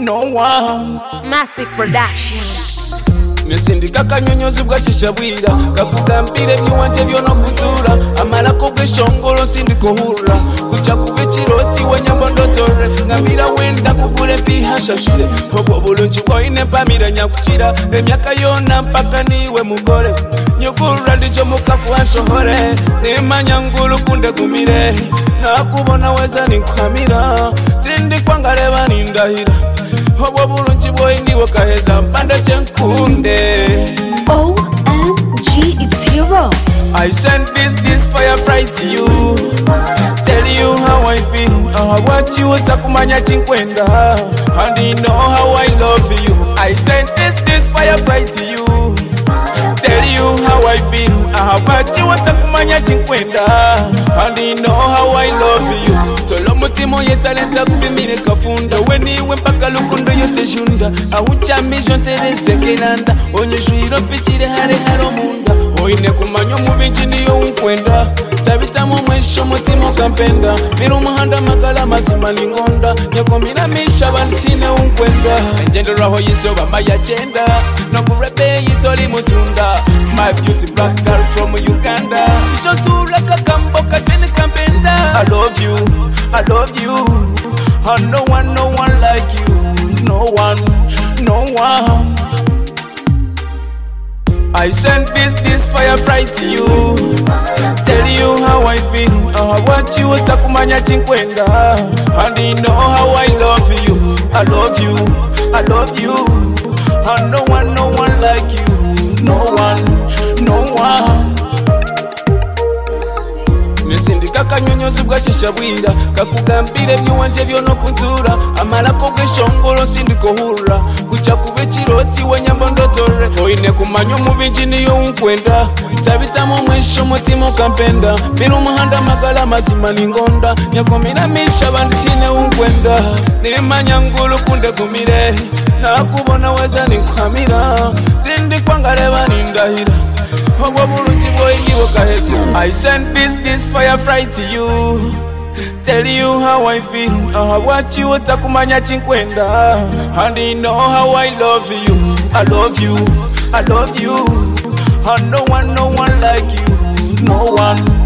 no one. Massive production. Nesindika kanyonyozi bwakisha bwira kakugambire byuwanje byonokutura amalako bweshongolo sindikuhura kuja kubekiroti wenyambondotore ngambira wenda kugure pihashashire obwo bulungi bwoine mpamira nyakukira emyaka yona mpaka niwe mugore nyugurura ndijo mukafu wanshohore nimanya ngulu kunde gumire nakubona weza ninkuhamira tindi kwangareba nindahira obwo bulungi bwoiniwe kaheza mpande chenkunde. OMG, it's Hero. I sent this fire fry to you. Tell you how I feel. I want you takumanya chinkwenda. And you know how I love you. I sent this fire fry to you. Tell you how I feel. I want you takumanya chinkwenda. And you know how I love you. Tolo mutimo yetalenta kubimire kafunda. Weni wempaka lukundo yote junda. Awucha mijon terese kelanda. Onyeshuiro pichire hare haro munda. Oine kumanyo mubinji niyo unkwenda. Tabitamo mwesho mutimo kampenda. Miru muhanda magala mazima ningonda. Nyako minamisha bantine unkwenda. Njendo raho yiso bamba ya jenda. Nokurebe yitori mutunda. My beauty black girl from Uganda. Isho tura kakambo kateni kampenda. I love you, I love you. And no one like you. No one. I sent this fire fry to you. Tell you how I feel. I want you takumanya chinkwenda. And you know how I love you. I love you, I love you. And no one like you. No one. Nesindika kanyonyozi bwakisha bwira kakugambire byuwanje byonokuntura amalako bweshongolo sindikuhura kuja kubekiroti wenyambondotore oine kumanyo mubinji niyo unkwenda tabitamo mwesho mutimo kampenda miru muhanda magala mazima ningonda nyakominamisha banditine unkwenda nimanya ngulu kunde gumire nakubona weza ninkuhamira tindi kwangareba nindahira. I sent this fire fry to you. Tell you how I feel. I want you takumanya chinkwenda. And you know how I love you. I love you, I love you. And no one like you. No one.